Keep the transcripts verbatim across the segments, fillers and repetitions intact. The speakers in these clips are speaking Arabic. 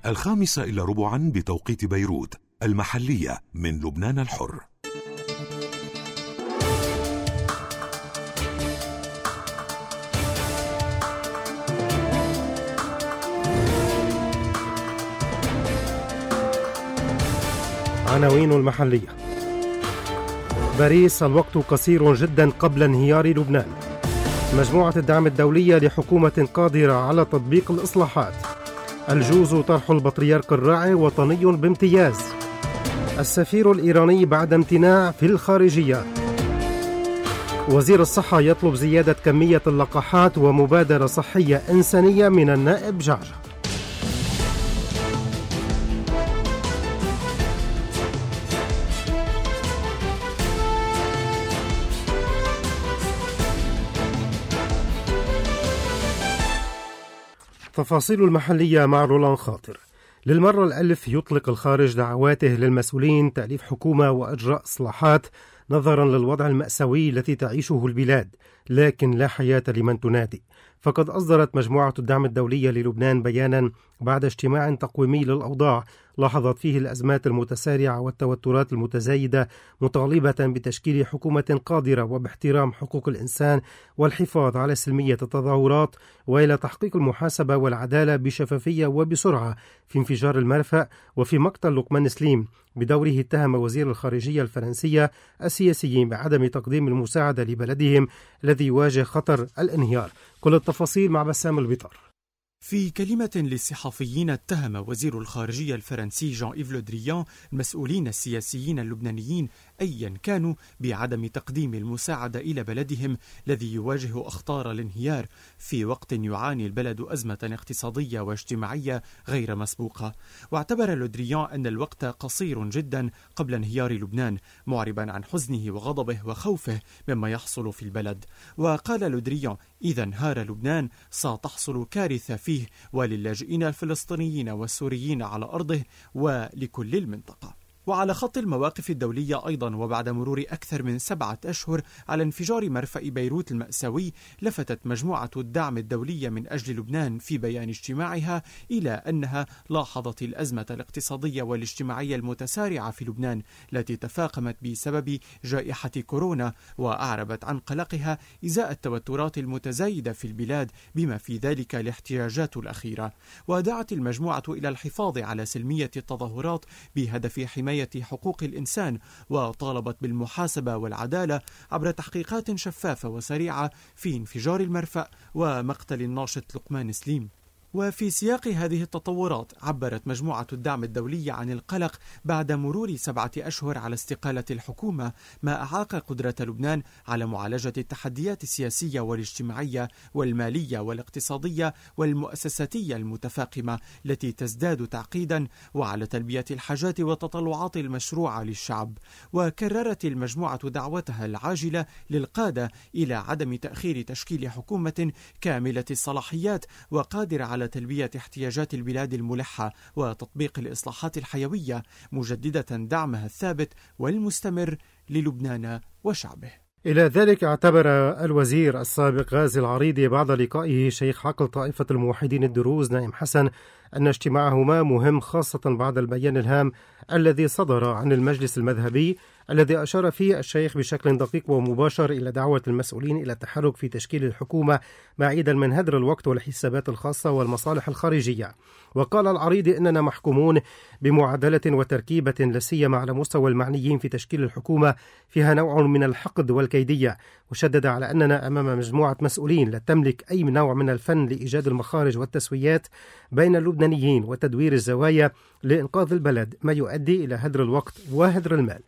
الخامسة إلا ربعا بتوقيت بيروت المحلية من لبنان الحر. عناوين المحلية. باريس: الوقت قصير جدا قبل انهيار لبنان. مجموعة الدعم الدولية لحكومة قادرة على تطبيق الإصلاحات. الجوز: طرح البطريرك الراعي وطني بامتياز. السفير الإيراني بعد امتناع في الخارجية. وزير الصحة يطلب زيادة كمية اللقاحات ومبادرة صحية إنسانية من النائب جعجع. تفاصيل المحلية مع رولان خاطر. للمرة الألف يطلق الخارج دعواته للمسؤولين تأليف حكومة وإجراء إصلاحات نظرا للوضع المأساوي التي تعيشه البلاد، لكن لا حياة لمن تنادي. فقد أصدرت مجموعة الدعم الدولية للبنان بيانا بعد اجتماع تقويمي للأوضاع لاحظت فيه الأزمات المتسارعة والتوترات المتزايدة، مطالبة بتشكيل حكومة قادرة وباحترام حقوق الإنسان والحفاظ على سلمية التظاهرات، وإلى تحقيق المحاسبة والعدالة بشفافية وبسرعة في انفجار المرفأ وفي مقتل لقمان سليم. بدوره اتهم وزير الخارجية الفرنسية السياسيين بعدم تقديم المساعدة لبلدهم الذي يواجه خطر الانهيار. كل التفاصيل مع بسام البطار. في كلمة للصحفيين اتهم وزير الخارجية الفرنسي جان إيف لو دريان المسؤولين السياسيين اللبنانيين أيا كانوا بعدم تقديم المساعدة إلى بلدهم الذي يواجه أخطار الانهيار في وقت يعاني البلد أزمة اقتصادية واجتماعية غير مسبوقة. واعتبر لو دريان أن الوقت قصير جدا قبل انهيار لبنان، معربا عن حزنه وغضبه وخوفه مما يحصل في البلد. وقال لو دريان: إذا انهار لبنان ستحصل كارثة فيه وللاجئين الفلسطينيين والسوريين على أرضه ولكل المنطقة. وعلى خط المواقف الدولية أيضا، وبعد مرور أكثر من سبعة أشهر على انفجار مرفأ بيروت المأساوي، لفتت مجموعة الدعم الدولية من أجل لبنان في بيان اجتماعها إلى أنها لاحظت الأزمة الاقتصادية والاجتماعية المتسارعة في لبنان التي تفاقمت بسبب جائحة كورونا، وأعربت عن قلقها إزاء التوترات المتزايدة في البلاد بما في ذلك الاحتجاجات الأخيرة. ودعت المجموعة إلى الحفاظ على سلمية التظاهرات بهدف حماية حقوق الإنسان، وطالبت بالمحاسبة والعدالة عبر تحقيقات شفافة وسريعة في انفجار المرفأ ومقتل الناشط لقمان سليم. وفي سياق هذه التطورات عبرت مجموعة الدعم الدولي عن القلق بعد مرور سبعة أشهر على استقالة الحكومة، ما أعاق قدرة لبنان على معالجة التحديات السياسية والاجتماعية والمالية والاقتصادية والمؤسساتية المتفاقمة التي تزداد تعقيدا، وعلى تلبية الحاجات والتطلعات المشروعة للشعب. وكررت المجموعة دعوتها العاجلة للقادة إلى عدم تأخير تشكيل حكومة كاملة الصلاحيات وقادرة على تلبية احتياجات البلاد الملحة وتطبيق الإصلاحات الحيوية، مجددة دعمها الثابت والمستمر للبنان وشعبه. إلى ذلك اعتبر الوزير السابق غازي العريضي بعد لقائه شيخ عقل طائفة الموحدين الدروز نائم حسن أن اجتماعهما مهم، خاصة بعد البيان الهام الذي صدر عن المجلس المذهبي الذي أشار فيه الشيخ بشكل دقيق ومباشر إلى دعوة المسؤولين إلى التحرك في تشكيل الحكومة بعيدا من هدر الوقت والحسابات الخاصة والمصالح الخارجية. وقال العريضي إننا محكومون بمعادلة وتركيبة لا سيما على مستوى المعنيين في تشكيل الحكومة فيها نوع من الحقد والكيدية، وشدد على أننا أمام مجموعة مسؤولين لا تملك أي نوع من الفن لإيجاد المخارج والتسويات بين اللبنانيين وتدوير الزوايا لإنقاذ البلد، ما يؤدي إلى هدر الوقت وهدر المال.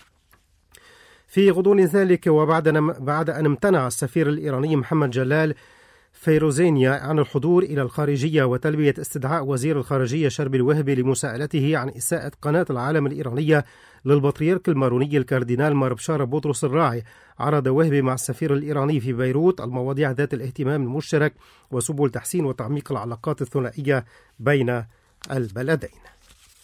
في غضون ذلك، وبعد بعد أن امتنع السفير الإيراني محمد جلال فيروزينيا عن الحضور إلى الخارجية وتلبية استدعاء وزير الخارجية شرب الوهبي لمساءلته عن إساءة قناة العالم الإيرانية للبطريرك الماروني الكاردينال ماربشار بطرس الراعي، عرض وهبي مع السفير الإيراني في بيروت المواضيع ذات الاهتمام المشترك وسبل تحسين وتعميق العلاقات الثنائية بين البلدين.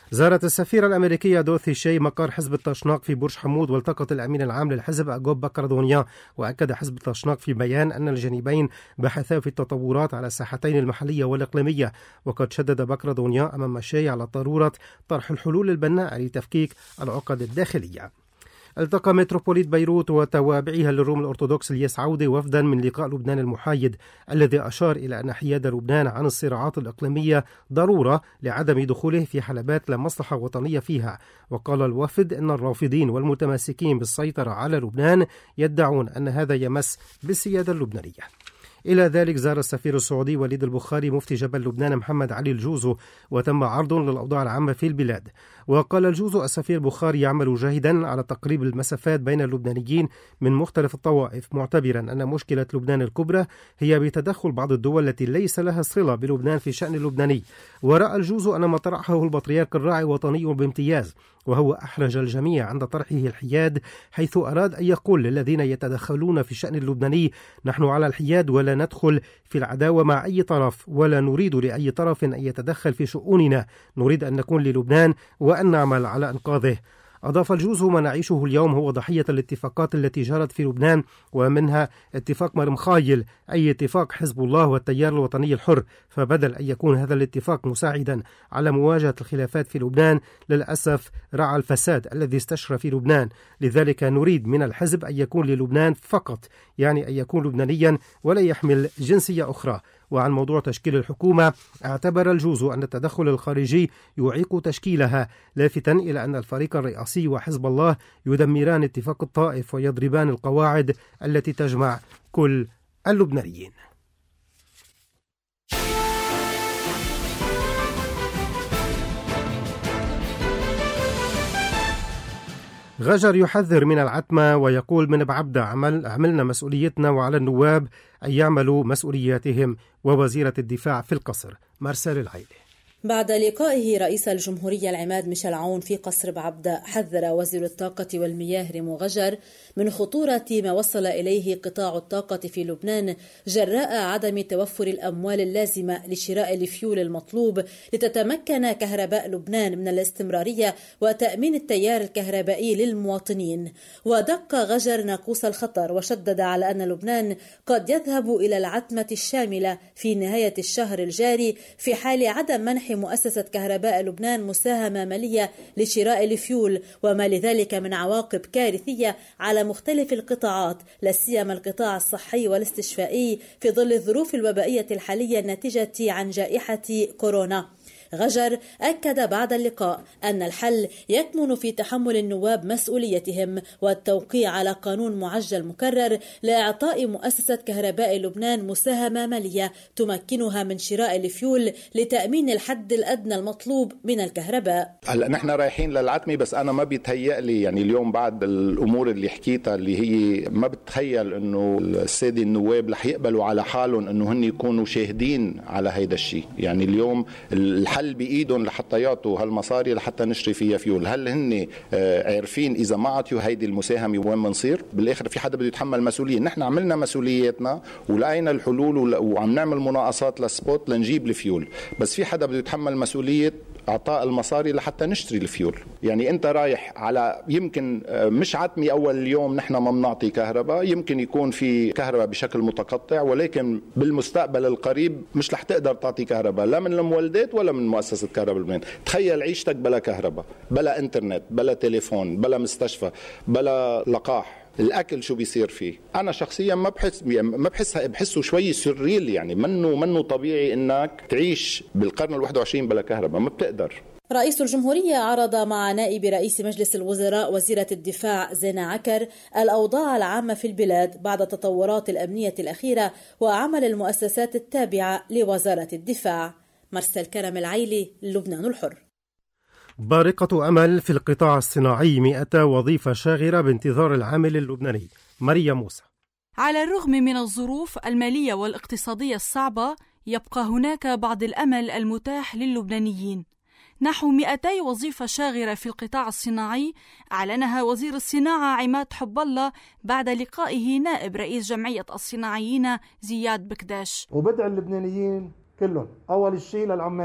زارت السفيرة الأمريكية دوثي شي مقر حزب التشناق في برج حمود، والتقت الأمين العام للحزب أجوب بكردونيا. وأكد حزب التشناق في بيان أن الجانبين بحثا في التطورات على الساحتين المحلية والإقليمية. وقد شدد بكردونيا أمام شي على ضرورة طرح الحلول البناءة لتفكيك العقد الداخلية. التقى متروبوليت بيروت وتوابعها للروم الأرثوذكس الياس عودة وفدا من لقاء لبنان المحايد، الذي أشار إلى أن حياد لبنان عن الصراعات الإقليمية ضرورة لعدم دخوله في حلبات لا مصلحة وطنية فيها. وقال الوفد أن الرافضين والمتماسكين بالسيطرة على لبنان يدعون أن هذا يمس بالسيادة اللبنانية. إلى ذلك زار السفير السعودي وليد البخاري مفتي جبل لبنان محمد علي الجوزو، وتم عرض للأوضاع العامة في البلاد. وقال الجوزو السفير بخاري يعمل جاهدا على تقريب المسافات بين اللبنانيين من مختلف الطوائف، معتبرا أن مشكلة لبنان الكبرى هي بتدخل بعض الدول التي ليس لها صلة بلبنان في شأن اللبناني. ورأى الجوزو أن ما طرحه البطريرك الراعي وطني بامتياز، وهو أحرج الجميع عند طرحه الحياد، حيث أراد أن يقول للذين يتدخلون في شأن اللبناني: نحن على الحياد ولا ندخل في العداوة مع أي طرف، ولا نريد لأي طرف أن يتدخل في شؤوننا، نريد أن نكون للبنان وأن نعمل على إنقاذه. أضاف الجوزو: ما نعيشه اليوم هو ضحية الاتفاقات التي جرت في لبنان، ومنها اتفاق مرمخايل، أي اتفاق حزب الله والتيار الوطني الحر. فبدل أن يكون هذا الاتفاق مساعدا على مواجهة الخلافات في لبنان، للأسف رعى الفساد الذي استشرى في لبنان. لذلك نريد من الحزب أن يكون للبنان فقط، يعني أن يكون لبنانيا ولا يحمل جنسية أخرى. وعن موضوع تشكيل الحكومة، اعتبر الجوزو أن التدخل الخارجي يعيق تشكيلها، لافتا إلى أن الفريق الرئاسي وحزب الله يدمران اتفاق الطائف ويضربان القواعد التي تجمع كل اللبنانيين. غجر يحذر من العتمة ويقول من بعبدة: عمل عملنا مسؤوليتنا وعلى النواب أن يعملوا مسؤولياتهم. ووزيرة الدفاع في القصر مرسال العيلي. بعد لقائه رئيس الجمهورية العماد ميشيل عون في قصر بعبدة، حذر وزير الطاقة والمياه ريمو غجر من خطورة ما وصل إليه قطاع الطاقة في لبنان جراء عدم توفر الأموال اللازمة لشراء الفيول المطلوب لتتمكن كهرباء لبنان من الاستمرارية وتأمين التيار الكهربائي للمواطنين. ودق غجر ناقوس الخطر، وشدد على أن لبنان قد يذهب إلى العتمة الشاملة في نهاية الشهر الجاري في حال عدم منح مؤسسة كهرباء لبنان مساهمة مالية لشراء الفيول، وما لذلك من عواقب كارثية على مختلف القطاعات، لا سيما القطاع الصحي والاستشفائي في ظل الظروف الوبائية الحالية الناتجة عن جائحة كورونا. غجر أكد بعد اللقاء أن الحل يكمن في تحمل النواب مسؤوليتهم والتوقيع على قانون معجل مكرر لإعطاء مؤسسة كهرباء لبنان مساهمة مالية تمكنها من شراء الفيول لتأمين الحد الأدنى المطلوب من الكهرباء. هلا نحن رايحين للعتمة، بس أنا ما بيتهيأ لي يعني اليوم بعد الأمور اللي حكيتها اللي هي ما بتخيل إنه السادة النواب رح يقبلوا على حالهم إنه هن يكونوا شاهدين على هيدا الشيء. يعني اليوم الحل بإيدهم لحتى يعطوا هالمصاري لحتى نشتري فيها فيول. هل هن عارفين إذا ما عطيوا هيدي المساهمة وين منصير؟ بالآخر في حدا بده يتحمل مسؤولية. نحن عملنا مسؤولياتنا ولقينا الحلول وعم نعمل مناقصات للسبوت لنجيب الفيول، بس في حدا بده يتحمل مسؤولية اعطاء المصاري لحتى نشتري الفيول. يعني انت رايح على يمكن مش عتمي اول اليوم نحن ما بنعطي كهرباء، يمكن يكون في كهرباء بشكل متقطع، ولكن بالمستقبل القريب مش رح تقدر تعطي كهرباء لا من المولدات ولا من مؤسسة كهرباء لبنان. تخيل عيشتك بلا كهرباء، بلا انترنت، بلا تليفون، بلا مستشفى، بلا لقاح. الاكل شو بيصير فيه؟ انا شخصيا ما بحس ما بحسها بحسه شوي سريل. يعني منه منه طبيعي انك تعيش بالقرن الواحد وعشرين بلا كهرباء، ما بتقدر. رئيس الجمهورية عرض مع نائب رئيس مجلس الوزراء وزيرة الدفاع زينة عكر الأوضاع العامة في البلاد بعد التطورات الأمنية الأخيرة وعمل المؤسسات التابعة لوزارة الدفاع. مرسل كرم العيلي، لبنان الحر. بارقة أمل في القطاع الصناعي، مئة وظيفة شاغرة بانتظار العامل اللبناني. ماريا موسى. على الرغم من الظروف المالية والاقتصادية الصعبة، يبقى هناك بعض الأمل المتاح للبنانيين. نحو مئتي وظيفة شاغرة في القطاع الصناعي أعلنها وزير الصناعة عماد حب الله بعد لقائه نائب رئيس جمعية الصناعيين زياد بكداش. وبدعي اللبنانيين كلهم أول شيء للعمال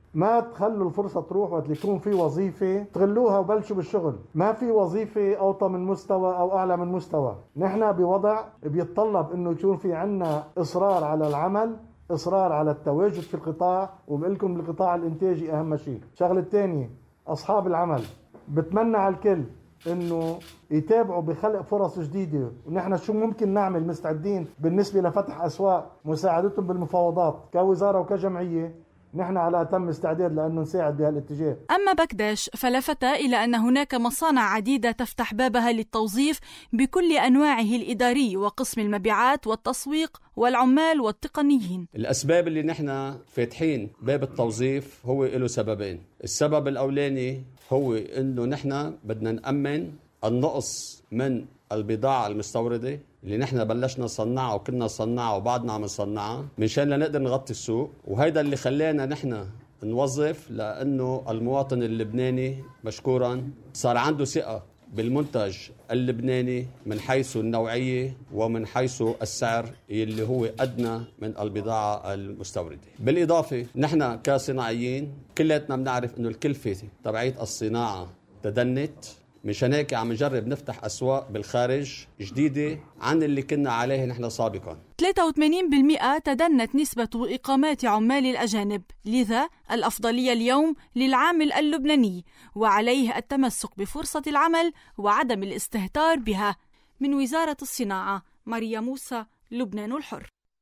ما تخلوا الفرصة تروح وقت يكون في وظيفة تغلوها وبلشوا بالشغل. ما في وظيفة أوطى من مستوى أو أعلى من مستوى. نحن بوضع بيتطلب إنه يكون في عنا إصرار على العمل، إصرار على التواجد في القطاع، وبقلكم بالقطاع الإنتاجي أهم شيء. شغلة تانية، أصحاب العمل بتمنى على الكل إنه يتابعوا بخلق فرص جديدة، ونحن شو ممكن نعمل مستعدين بالنسبة لفتح أسواق، مساعدتهم بالمفاوضات كوزارة وكجمعية. نحن على أتم استعداد لأنه نساعد بهالاتجاه. أما بكداش فلفت إلى أن هناك مصانع عديدة تفتح بابها للتوظيف بكل أنواعه الإداري وقسم المبيعات والتسويق والعمال والتقنيين. الأسباب اللي نحن فاتحين باب التوظيف هو له سببين. السبب الأولاني هو إنه نحن بدنا نأمن النقص من البضاعة المستوردة اللي نحن بلشنا نصنعها وكنا نصنعها وبعدنا عم نصنعها منشان لنقدر نغطي السوق، وهيدا اللي خلانا نحن نوظف، لأنه المواطن اللبناني مشكورا صار عنده ثقة بالمنتج اللبناني من حيث النوعية ومن حيث السعر اللي هو أدنى من البضاعة المستوردة. بالإضافة نحن كصناعيين كلاتنا بنعرف إنه الكلفة تبعية الصناعة تدنت، مشان هيك عم نجرب نفتح أسواق بالخارج جديدة عن اللي كنا عليه نحن سابقا. ثلاثة وثمانين بالمئة تدنت نسبة إقامات عمال الأجانب، لذا الأفضلية اليوم للعامل اللبناني، وعليه التمسك بفرصة العمل وعدم الاستهتار بها. من وزارة الصناعة، ماريا موسى، لبنان الحر.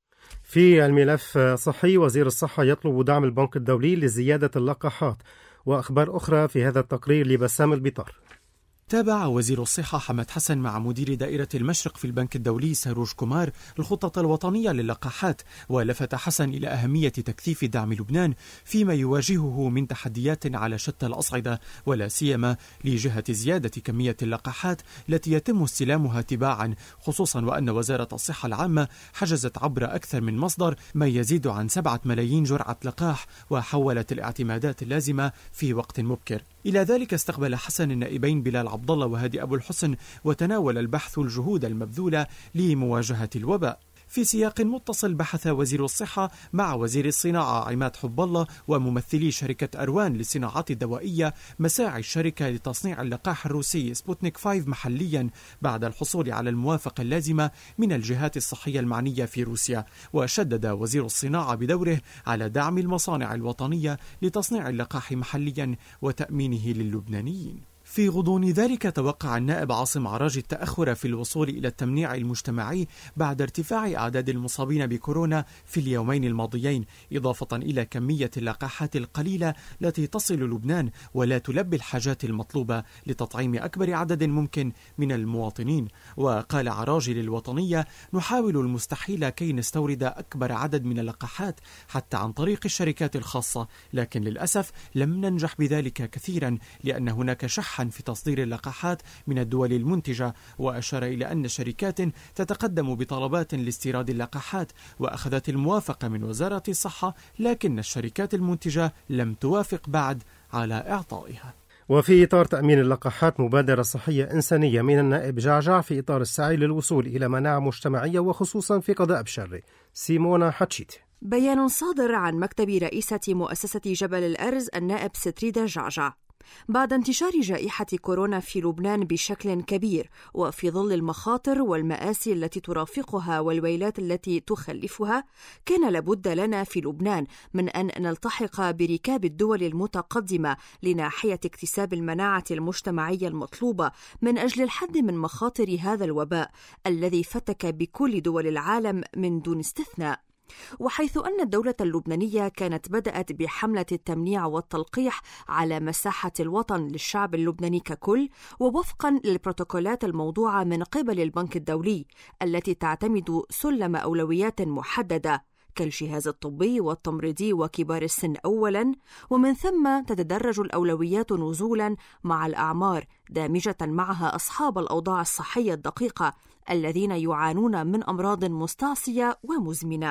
في الملف صحي، وزير الصحة يطلب دعم البنك الدولي لزيادة اللقاحات، وأخبار أخرى في هذا التقرير لبسام البطار. تابع وزير الصحة حمد حسن مع مدير دائرة المشرق في البنك الدولي ساروج كومار الخطة الوطنية للقاحات، ولفت حسن إلى أهمية تكثيف دعم لبنان فيما يواجهه من تحديات على شتى الأصعدة، ولا سيما لجهة زيادة كمية اللقاحات التي يتم استلامها تباعا، خصوصا وأن وزارة الصحة العامة حجزت عبر أكثر من مصدر ما يزيد عن سبعة ملايين جرعة لقاح، وحولت الاعتمادات اللازمة في وقت مبكر. إلى ذلك استقبل حسن النائبين بلال عبد الله وهادي أبو الحسن، وتناول البحث الجهود المبذولة لمواجهة الوباء. في سياق متصل بحث وزير الصحة مع وزير الصناعة عماد حب الله وممثلي شركة أروان للصناعات الدوائية مساعي الشركة لتصنيع اللقاح الروسي سبوتنيك خمسة محليا بعد الحصول على الموافقة اللازمة من الجهات الصحية المعنية في روسيا. وشدد وزير الصناعة بدوره على دعم المصانع الوطنية لتصنيع اللقاح محليا وتأمينه للبنانيين. في غضون ذلك توقع النائب عاصم عراج التأخر في الوصول إلى التمنيع المجتمعي بعد ارتفاع أعداد المصابين بكورونا في اليومين الماضيين، إضافة إلى كمية اللقاحات القليلة التي تصل لبنان ولا تلبي الحاجات المطلوبة لتطعيم أكبر عدد ممكن من المواطنين. وقال عراج للوطنية: نحاول المستحيل كي نستورد أكبر عدد من اللقاحات حتى عن طريق الشركات الخاصة، لكن للأسف لم ننجح بذلك كثيرا لأن هناك شح في تصدير اللقاحات من الدول المنتجة. وأشار إلى أن شركات تتقدم بطلبات لاستيراد اللقاحات وأخذت الموافقة من وزارة الصحة، لكن الشركات المنتجة لم توافق بعد على إعطائها. وفي إطار تأمين اللقاحات، مبادرة صحية إنسانية من النائب جعجع في إطار السعي للوصول إلى مناعة مجتمعية وخصوصا في قضاء بشر. سيمونا حتشيتي. بيان صادر عن مكتب رئيسة مؤسسة جبل الأرز النائب ستريدا جعجع بعد انتشار جائحة كورونا في لبنان بشكل كبير، وفي ظل المخاطر والمآسي التي ترافقها والويلات التي تخلفها، كان لابد لنا في لبنان من أن نلتحق بركاب الدول المتقدمة لناحية اكتساب المناعة المجتمعية المطلوبة من أجل الحد من مخاطر هذا الوباء الذي فتك بكل دول العالم من دون استثناء. وحيث أن الدولة اللبنانية كانت بدأت بحملة التمنيع والتلقيح على مساحة الوطن للشعب اللبناني ككل، ووفقا للبروتوكولات الموضوعة من قبل البنك الدولي التي تعتمد سلم أولويات محددة كالجهاز الطبي والتمريضي وكبار السن أولا، ومن ثم تتدرج الأولويات نزولا مع الأعمار، دامجة معها أصحاب الأوضاع الصحية الدقيقة الذين يعانون من أمراض مستعصية ومزمنة.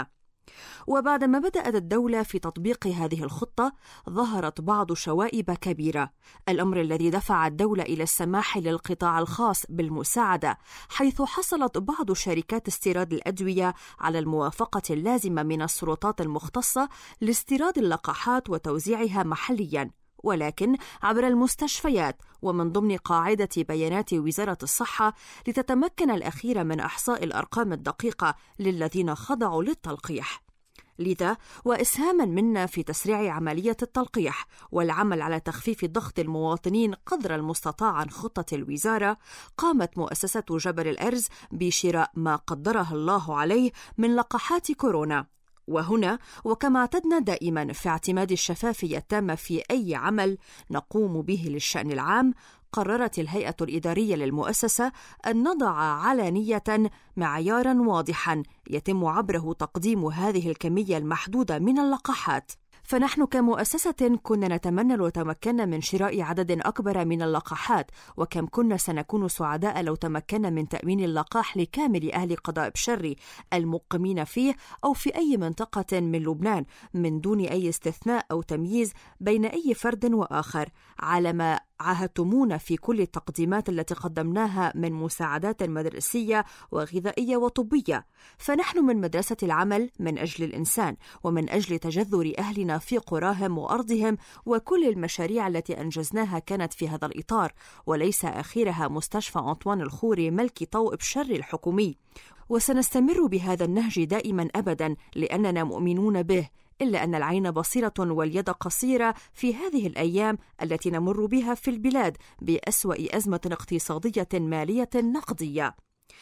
وبعدما بدأت الدولة في تطبيق هذه الخطة ظهرت بعض شوائب كبيرة، الأمر الذي دفع الدولة إلى السماح للقطاع الخاص بالمساعدة، حيث حصلت بعض شركات استيراد الأدوية على الموافقة اللازمة من السلطات المختصة لاستيراد اللقاحات وتوزيعها محلياً، ولكن عبر المستشفيات ومن ضمن قاعدة بيانات وزارة الصحة لتتمكن الأخيرة من إحصاء الأرقام الدقيقة للذين خضعوا للتلقيح. لذا وإسهاما منا في تسريع عملية التلقيح والعمل على تخفيف ضغط المواطنين قدر المستطاع عن خطة الوزارة، قامت مؤسسة جبل الأرز بشراء ما قدرها الله عليه من لقاحات كورونا. وهنا وكما اعتدنا دائما في اعتماد الشفافية التامة في أي عمل نقوم به للشأن العام، قررت الهيئة الإدارية للمؤسسة أن نضع علانية معيارا واضحا يتم عبره تقديم هذه الكمية المحدودة من اللقاحات. فنحن كمؤسسة كنا نتمنى لو تمكنا من شراء عدد أكبر من اللقاحات، وكم كنا سنكون سعداء لو تمكنا من تأمين اللقاح لكامل أهل قضاء بشري المقيمين فيه أو في أي منطقة من لبنان من دون أي استثناء أو تمييز بين أي فرد وآخر، على ما عاهدتمونا في كل التقديمات التي قدمناها من مساعدات مدرسية وغذائية وطبية. فنحن من مدرسة العمل من أجل الإنسان ومن أجل تجذر أهلنا في قراهم وأرضهم، وكل المشاريع التي أنجزناها كانت في هذا الإطار، وليس آخرها مستشفى أنطوان الخوري ملكي طوء بشري الحكومي. وسنستمر بهذا النهج دائما أبدا لأننا مؤمنون به، إلا أن العين بصيرة واليد قصيرة في هذه الأيام التي نمر بها في البلاد بأسوأ أزمة اقتصادية مالية نقدية.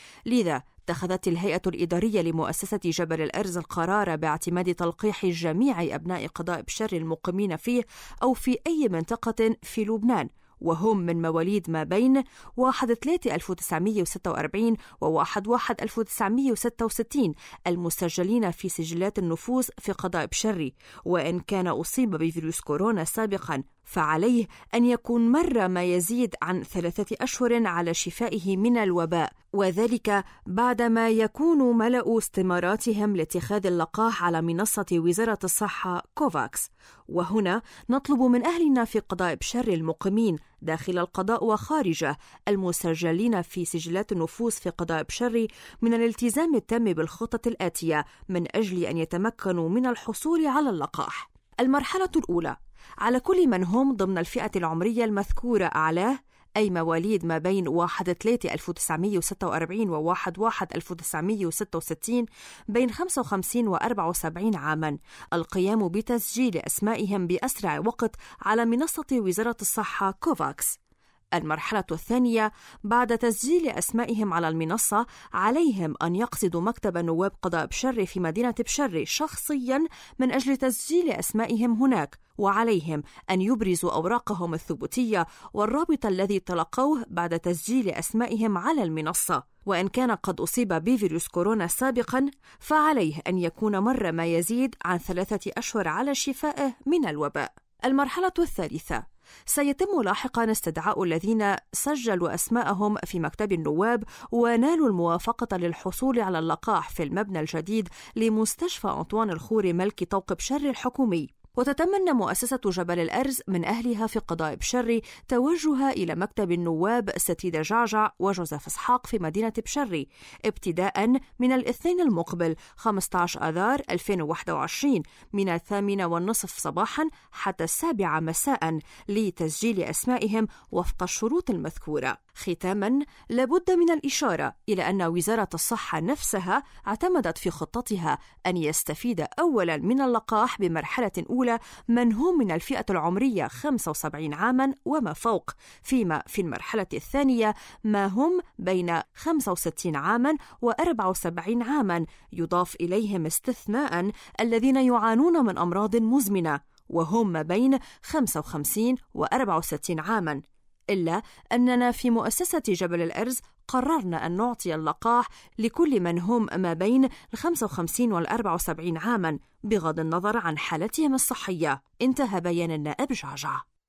لذا اتخذت الهيئة الإدارية لمؤسسة جبل الأرز القرار باعتماد تلقيح جميع أبناء قضاء بشر المقيمين فيه أو في أي منطقة في لبنان، وهم من مواليد ما بين واحد ثلاثة ألف وتسعمائة وستة وأربعين و واحد واحد ألف وتسعمائة وستة وستين المسجلين في سجلات النفوذ في قضاء بشري. وإن كان أصيب بفيروس كورونا سابقا فعليه أن يكون مر ما يزيد عن ثلاثة أشهر على شفائه من الوباء، وذلك بعدما يكون ملأوا استماراتهم لاتخاذ اللقاح على منصة وزارة الصحة كوفاكس. وهنا نطلب من أهلنا في قضاء بشر المقيمين داخل القضاء وخارجه المسجلين في سجلات النفوذ في قضاء بشري من الالتزام التام بالخطة الآتية من أجل أن يتمكنوا من الحصول على اللقاح. المرحلة الأولى على كل من هم ضمن الفئة العمرية المذكورة أعلاه، أي مواليد ما بين واحد ثلاثة ألف وتسعمائة وستة وأربعين و واحد واحد ألف وتسعمائة وستة وستين بين خمسة وخمسين و أربعة وسبعين عاما، القيام بتسجيل أسمائهم بأسرع وقت على منصة وزارة الصحة كوفاكس. المرحلة الثانية بعد تسجيل أسمائهم على المنصة عليهم أن يقصدوا مكتب نواب قضاء بشر في مدينة بشر شخصيا من أجل تسجيل أسمائهم هناك، وعليهم أن يبرزوا أوراقهم الثبوتية والرابط الذي تلقوه بعد تسجيل أسمائهم على المنصة. وإن كان قد أصيب بفيروس كورونا سابقا فعليه أن يكون مر ما يزيد عن ثلاثة أشهر على شفائه من الوباء. المرحلة الثالثة سيتم لاحقا استدعاء الذين سجلوا أسماءهم في مكتب النواب ونالوا الموافقة للحصول على اللقاح في المبنى الجديد لمستشفى أنطوان الخوري ملكي طوق بشري الحكومي. وتتمنى مؤسسة جبل الأرز من أهلها في قضاء بشري توجهها إلى مكتب النواب ستيدة جعجع وجوزيف إسحاق في مدينة بشري ابتداء من الاثنين المقبل خمسة عشر آذار ألفين وواحد وعشرين من الثامنة والنصف صباحا حتى السابعة مساء لتسجيل أسمائهم وفق الشروط المذكورة. ختاما لابد من الإشارة إلى أن وزارة الصحة نفسها اعتمدت في خطتها أن يستفيد أولا من اللقاح بمرحلة أولى من هم من الفئة العمرية خمسة وسبعين عاما وما فوق، فيما في المرحلة الثانية ما هم بين خمسة وستين عاما و أربعة وسبعين عاما، يضاف إليهم استثناء الذين يعانون من أمراض مزمنة وهم ما بين خمسة وخمسين و أربعة وستين عاما. إلا أننا في مؤسسة جبل الأرز قررنا أن نعطي اللقاح لكل من هم ما بين الخمسة وخمسين والأربعة وسبعين عاما بغض النظر عن حالتهم الصحية. انتهى بيان النائب جعجع.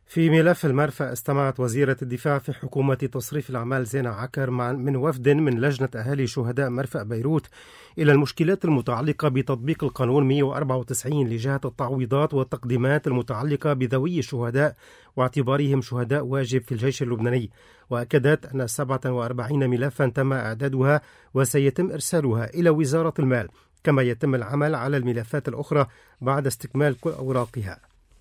في ملف المرفأ، استمعت وزيرة الدفاع في حكومة تصريف الأعمال زينة عكر من وفد من لجنة أهالي شهداء مرفأ بيروت إلى المشكلات المتعلقة بتطبيق القانون مئة وأربعة وتسعين لجهة التعويضات والتقديمات المتعلقة بذوي الشهداء واعتبارهم شهداء واجب في الجيش اللبناني. وأكدت أن سبعة وأربعين ملفا تم إعدادها وسيتم إرسالها إلى وزارة المال، كما يتم العمل على الملفات الأخرى بعد استكمال كل أوراقها.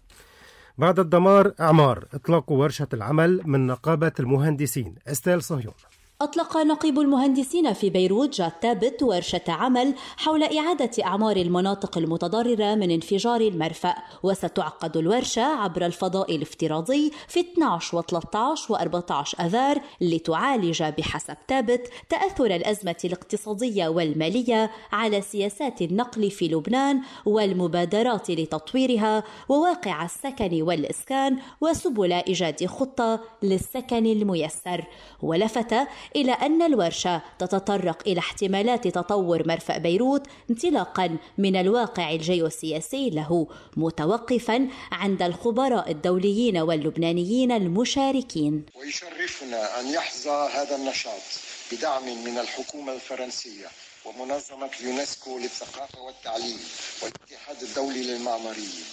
بعد الدمار أعمار، إطلاق ورشة العمل من نقابة المهندسين. استيل صهيون. أطلق نقيب المهندسين في بيروت جاد ثابت ورشة عمل حول إعادة أعمار المناطق المتضررة من انفجار المرفأ، وستعقد الورشة عبر الفضاء الافتراضي في اثني عشر وثلاثة عشر وأربعة عشر أذار لتعالج بحسب ثابت تأثر الأزمة الاقتصادية والمالية على سياسات النقل في لبنان والمبادرات لتطويرها وواقع السكن والإسكان وسبل إيجاد خطة للسكن الميسر. ولفت إلى أن الورشة تتطرق إلى احتمالات تطور مرفأ بيروت انطلاقا من الواقع الجيوسياسي له، متوقفا عند الخبراء الدوليين واللبنانيين المشاركين. ويشرفنا أن يحظى هذا النشاط بدعم من الحكومة الفرنسية ومنظمة اليونسكو للثقافة والتعليم والاتحاد الدولي للمعماريين،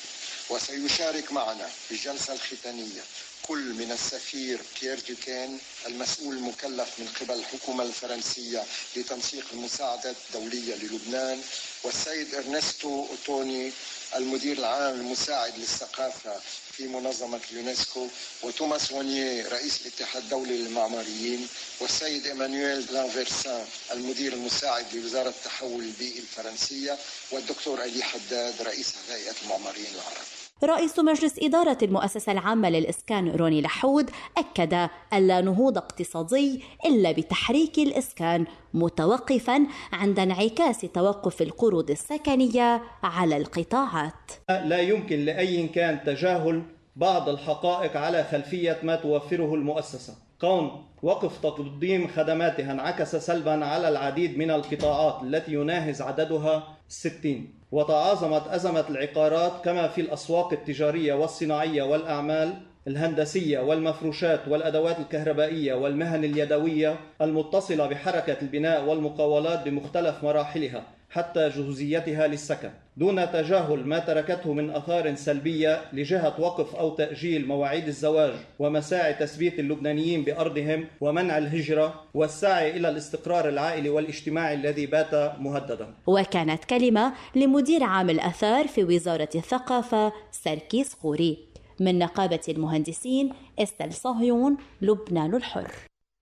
وسيشارك معنا في الجلسة الختامية كل من السفير بيير دوكين المسؤول المكلف من قبل الحكومة الفرنسية لتنسيق المساعدات الدولية للبنان، والسيد إرنستو أوتوني المدير العام المساعد للثقافة في منظمة اليونسكو، وتوماس وانييه رئيس الاتحاد الدولي للمعماريين، والسيد إيمانويل لانفيرسان المدير المساعد لوزارة التحول البيئي الفرنسية، والدكتور علي حداد رئيس هيئة المعماريين العرب. رئيس مجلس إدارة المؤسسة العامة للإسكان روني لحود أكد أن لا نهوض اقتصادي إلا بتحريك الإسكان، متوقفا عند انعكاس توقف القروض السكنية على القطاعات. لا يمكن لأي كان تجاهل بعض الحقائق على خلفية ما توفره المؤسسة. كون وقف تقديم خدماتها انعكس سلبا على العديد من القطاعات التي يناهز عددها ستين، وتعاظمت أزمة العقارات كما في الأسواق التجارية والصناعية والأعمال الهندسية والمفروشات والأدوات الكهربائية والمهن اليدوية المتصلة بحركة البناء والمقاولات بمختلف مراحلها حتى جهوزيتها للسكن، دون تجاهل ما تركته من آثار سلبية لجهة وقف أو تأجيل مواعيد الزواج ومساعي تثبيت اللبنانيين بأرضهم ومنع الهجرة والسعي إلى الاستقرار العائلي والاجتماعي الذي بات مهددا. وكانت كلمة لمدير عام الآثار في وزارة الثقافة سركيس خوري. من نقابة المهندسين استيل صهيون، لبنان الحر.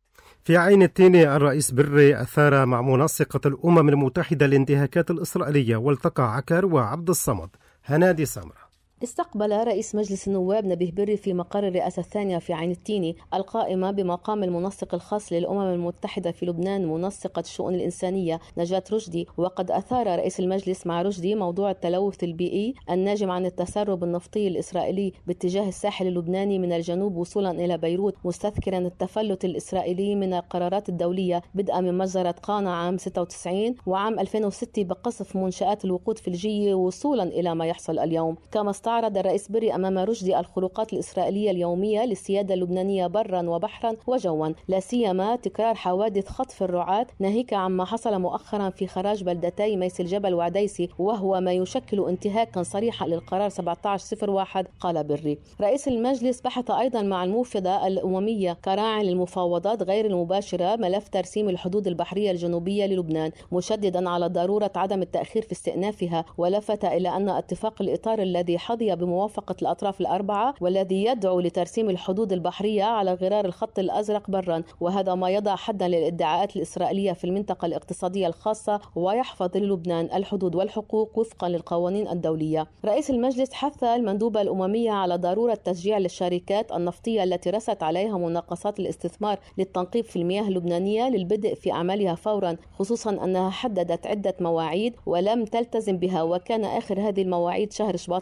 في عين التين، الرئيس بري أثار مع منسقة الأمم المتحدة الانتهاكات الإسرائيلية، والتقى عكر وعبد الصمد. هنادي سمرة. استقبل رئيس مجلس النواب نبيه بري في مقر الرئاسة الثانية في عين التيني القائمة بمقام المنسق الخاص للأمم المتحدة في لبنان منسقة الشؤون الإنسانية نجاة رشدي. وقد أثار رئيس المجلس مع رشدي موضوع التلوث البيئي الناجم عن التسرب النفطي الإسرائيلي باتجاه الساحل اللبناني من الجنوب وصولا إلى بيروت، مستذكرا التفلت الإسرائيلي من القرارات الدولية بدءا من مجزرة قانا عام ستة وتسعين وعام ألفين وستة بقصف منشآت الوقود في الجية وصولا إلى ما يحصل اليوم. كما استعرض الرئيس بري أمام رشدي الخروقات الإسرائيلية اليومية للسيادة اللبنانية برا وبحرا وجوا، لا سيما تكرار حوادث خطف الرعاة ناهيك عما حصل مؤخرا في خراج بلدتي ميس الجبل وعديسي، وهو ما يشكل انتهاكا صريحا للقرار سبعة عشر صفر واحد. قال بري. رئيس المجلس بحث أيضا مع الموفدة الأممية كراعي للمفاوضات غير المباشرة ملف ترسيم الحدود البحرية الجنوبية للبنان، مشددا على ضرورة عدم التأخير في استئنافها، ولفت إلى أن اتفاق الإطار الذي حظي بموافقة الأطراف الأربعة والذي يدعو لترسيم الحدود البحرية على غرار الخط الأزرق برا، وهذا ما يضع حدا للادعاءات الإسرائيلية في المنطقة الاقتصادية الخاصة ويحفظ للبنان الحدود والحقوق وفقا للقوانين الدولية. رئيس المجلس حث المندوبة الأممية على ضرورة تشجيع للشركات النفطية التي رست عليها مناقصات الاستثمار للتنقيب في المياه اللبنانية للبدء في أعمالها فورا، خصوصا أنها حددت عدة مواعيد ولم تلتزم بها، وكان آخر هذه المواعيد شهر شباط الماضي.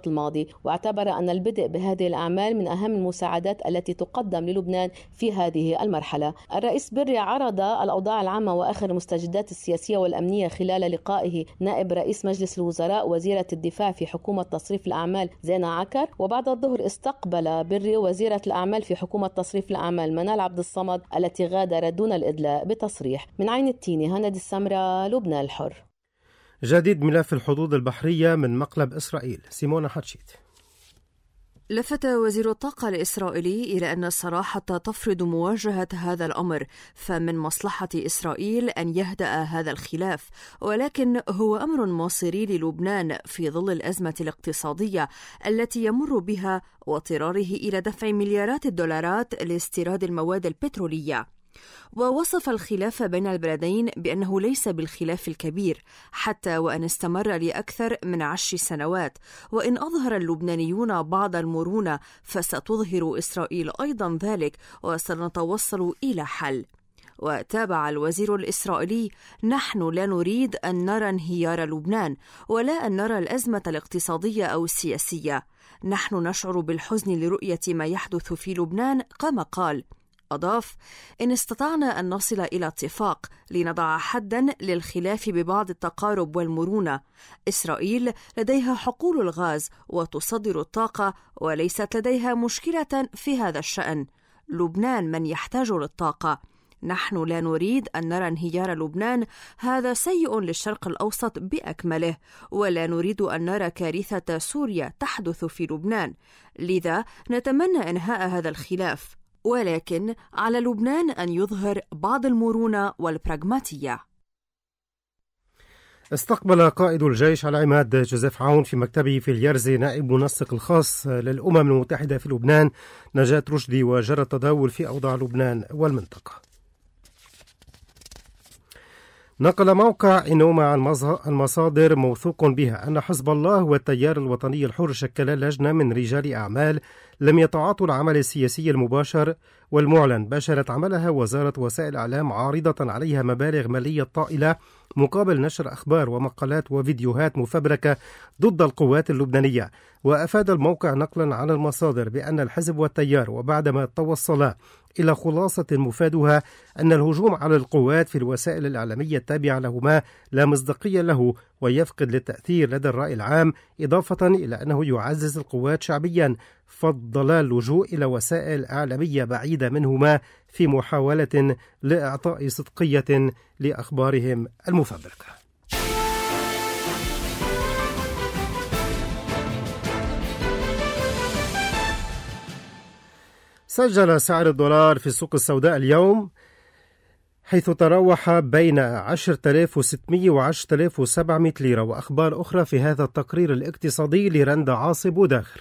الدولي، واعتبر أن البدء بهذه الأعمال من أهم المساعدات التي تقدم للبنان في هذه المرحلة. الرئيس بري عرض الأوضاع العامة وآخر المستجدات السياسية والأمنية خلال لقائه نائب رئيس مجلس الوزراء وزيرة الدفاع في حكومة تصريف الأعمال زينة عكر، وبعد الظهر استقبل بري وزيرة الأعمال في حكومة تصريف الأعمال منال عبد الصمد التي غادرت دون الإدلاء بتصريح. من عين التيني هند السمرة، لبنان الحر. جديد ملف الحدود البحرية من مقلب إسرائيل، سيمونا حتشيت. لفت وزير الطاقة الإسرائيلي إلى أن الصراحة تفرض مواجهة هذا الأمر، فمن مصلحة إسرائيل أن يهدأ هذا الخلاف، ولكن هو أمر مصيري للبنان في ظل الأزمة الاقتصادية التي يمر بها واضطراره إلى دفع مليارات الدولارات لاستيراد المواد البترولية. ووصف الخلاف بين البلدين بأنه ليس بالخلاف الكبير حتى وأن استمر لأكثر من عشر سنوات، وإن أظهر اللبنانيون بعض المرونة فستظهر إسرائيل أيضا ذلك وسنتوصل إلى حل. وتابع الوزير الإسرائيلي: نحن لا نريد أن نرى انهيار لبنان ولا أن نرى الأزمة الاقتصادية أو السياسية، نحن نشعر بالحزن لرؤية ما يحدث في لبنان، كما قال. أضاف: إن استطعنا أن نصل إلى اتفاق لنضع حداً للخلاف ببعض التقارب والمرونة. إسرائيل لديها حقول الغاز وتصدر الطاقة وليست لديها مشكلة في هذا الشأن. لبنان من يحتاج للطاقة. نحن لا نريد أن نرى انهيار لبنان، هذا سيء للشرق الأوسط بأكمله، ولا نريد أن نرى كارثة سوريا تحدث في لبنان، لذا نتمنى إنهاء هذا الخلاف، ولكن على لبنان أن يظهر بعض المرونة والبراغماتية. استقبل قائد الجيش العماد جوزيف عون في مكتبه في اليرزي نائب منسق الخاص للأمم المتحدة في لبنان نجاة رشدي، وجرى التداول في أوضاع لبنان والمنطقة. نقل موقع إنوما عن المصادر موثوق بها أن حزب الله والتيار الوطني الحر شكلا لجنة من رجال أعمال لم يتعاطوا العمل السياسي المباشر والمعلن، باشرت عملها وزارة وسائل الإعلام عارضة عليها مبالغ مالية طائلة مقابل نشر أخبار ومقالات وفيديوهات مفبركة ضد القوات اللبنانية. وأفاد الموقع نقلا عن المصادر بأن الحزب والتيار وبعدما توصلا إلى خلاصة مفادها أن الهجوم على القوات في الوسائل الإعلامية التابعة لهما لا مصداقية له ويفقد للتأثير لدى الرأي العام، إضافة إلى أنه يعزز القوات شعبيا، فضل اللجوء إلى وسائل إعلامية بعيدة منهما في محاولة لإعطاء صدقية لأخبارهم المفبركة. سجل سعر الدولار في السوق السوداء اليوم حيث تراوح بين عشرة آلاف وستمئة وعشرة آلاف وسبعمئة ليرة. وأخبار أخرى في هذا التقرير الاقتصادي لرندا عاصب وداخر.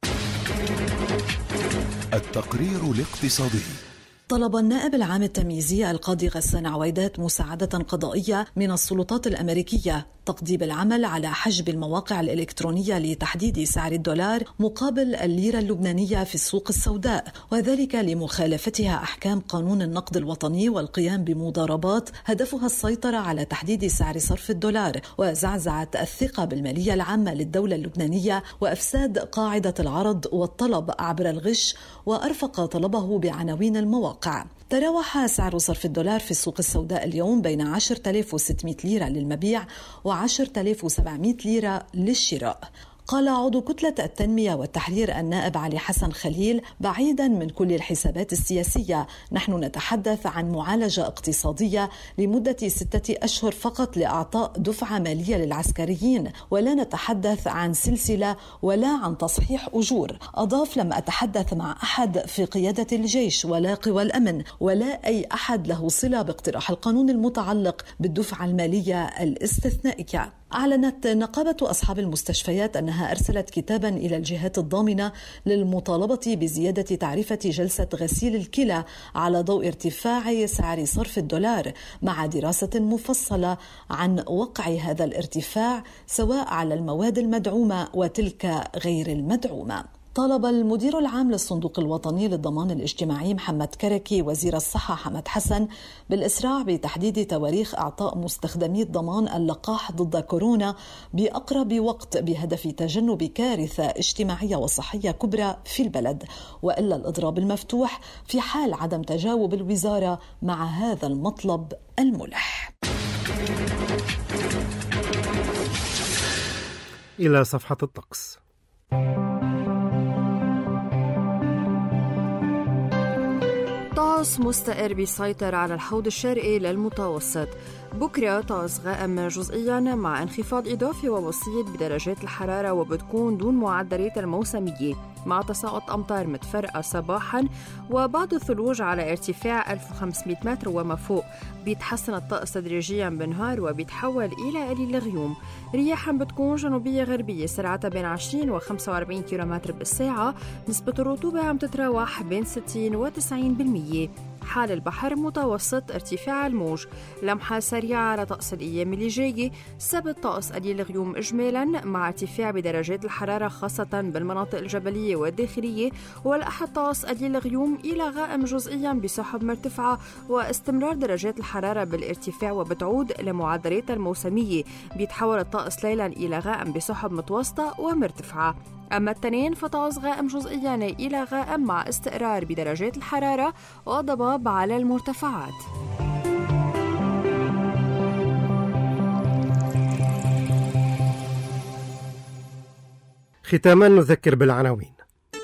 التقرير الاقتصادي. طلب النائب العام التمييزي القاضي غسان عويدات مساعدة قضائية من السلطات الأمريكية تقضيب العمل على حجب المواقع الإلكترونية لتحديد سعر الدولار مقابل الليرة اللبنانية في السوق السوداء، وذلك لمخالفتها أحكام قانون النقد الوطني والقيام بمضاربات هدفها السيطرة على تحديد سعر صرف الدولار وزعزعة الثقة بالمالية العامة للدولة اللبنانية وأفساد قاعدة العرض والطلب عبر الغش، وأرفق طلبه بعناوين المواقع. تراوح سعر صرف الدولار في السوق السوداء اليوم بين عشرة آلاف وستمئة ليرة للمبيع وعشرة آلاف وسبعمئة ليرة للشراء. قال عضو كتلة التنمية والتحرير النائب علي حسن خليل: بعيدا من كل الحسابات السياسية، نحن نتحدث عن معالجة اقتصادية لمدة ستة أشهر فقط لإعطاء دفعة مالية للعسكريين، ولا نتحدث عن سلسلة ولا عن تصحيح أجور. أضاف: لم أتحدث مع أحد في قيادة الجيش ولا قوى الأمن ولا أي أحد له صلة باقتراح القانون المتعلق بالدفعة المالية الاستثنائية. أعلنت نقابة أصحاب المستشفيات أنها أرسلت كتابا إلى الجهات الضامنة للمطالبة بزيادة تعرفة جلسة غسيل الكلى على ضوء ارتفاع سعر صرف الدولار، مع دراسة مفصلة عن وقع هذا الارتفاع سواء على المواد المدعومة وتلك غير المدعومة. طالب المدير العام للصندوق الوطني للضمان الاجتماعي محمد كركي وزير الصحة حمد حسن بالإسراع بتحديد تواريخ إعطاء مستخدمي ضمان اللقاح ضد كورونا بأقرب وقت بهدف تجنب كارثة اجتماعية وصحية كبرى في البلد، وإلا الإضراب المفتوح في حال عدم تجاوب الوزارة مع هذا المطلب الملح. إلى صفحة الطقس. طقس مستقر بيسيطر على الحوض الشرقي للمتوسط. بكرة طقس غائم جزئيا مع انخفاض إضافي وبسيط بدرجات الحرارة وبتكون دون معدلات الموسمية مع تساقط أمطار متفرقة صباحا وبعض الثلوج على ارتفاع ألف وخمسمائة متر وما فوق. بيتحسن الطقس تدريجيا بالنهار وبيتحول إلى قليل غيوم. رياحا بتكون جنوبية غربية سرعتها بين عشرين وخمسة وأربعين كيلومتر بالساعة. نسبة الرطوبة عم تتراوح بين ستين وتسعين بالمية. حال البحر متوسط ارتفاع الموج. لمحة سريعة على طقس الأيام اللي جاية. السبت طقس قليل غيوم إجمالا مع ارتفاع بدرجات الحرارة خاصة بالمناطق الجبلية والداخلية، والأحد طقس قليل غيوم إلى غائم جزئيا بسحب مرتفعة واستمرار درجات الحرارة بالارتفاع وبتعود لمعدلات الموسمية. بيتحول الطقس ليلا إلى غائم بسحب متوسطة ومرتفعة. أما التنين فطقس غائم جزئيا إلى غائم مع استقرار بدرجات الحرارة وضباب على المرتفعات. ختاما نذكر بالعناوين.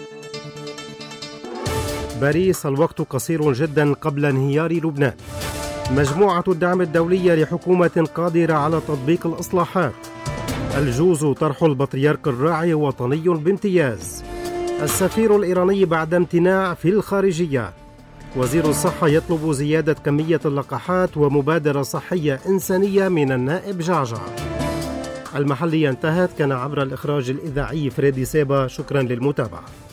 باريس: الوقت قصير جدا قبل انهيار لبنان. مجموعة الدعم الدولية لحكومة قادرة على تطبيق الإصلاحات. الجوز: طرح البطريرك الراعي وطني بامتياز. السفير الإيراني بعد امتناع في الخارجية. وزير الصحة يطلب زيادة كمية اللقاحات ومبادرة صحية إنسانية من النائب جعجع. المحلية انتهت. كان عبر الإخراج الإذاعي فريدي سيبا. شكرا للمتابعة.